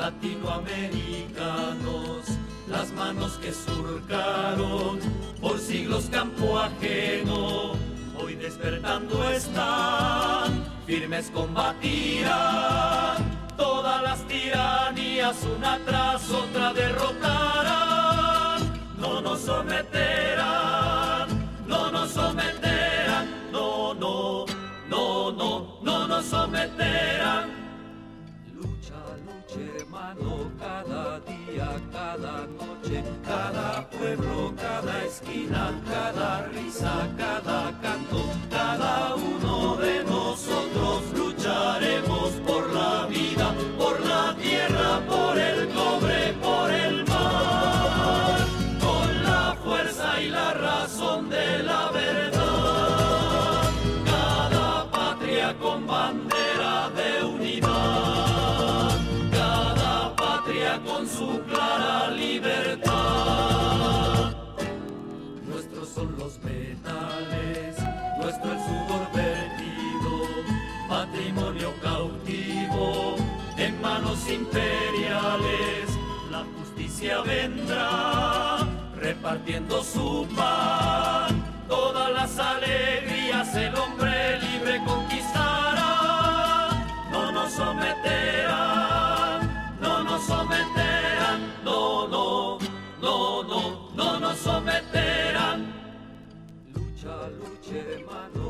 latinoamericanos, las manos que surcaron por siglos campo ajeno, hoy despertando están, firmes combatirán, todas las tiranías una tras otra derrotarán, no nos someterán, no nos someterán, no, no, no, no, no nos someterán. Lucha, lucha hermano, cada día, cada noche, cada pueblo, cada esquina, cada risa, cada canto, cada uno de nosotros lucharemos por la vida, por la tierra, por el cobre, por el mar, con la fuerza y la razón de la verdad, cada patria con bandera de unidad, cada patria con su clara libertad. Nuestros son los metales, nuestro el sudor vertido, patrimonio cautivo en manos imperiales. La justicia vendrá repartiendo su pan, todas las alegrías el hombre libre conquistará. No nos someterán, no nos someterán, no, no, no, no, no nos someterán. Lucha, lucha hermano,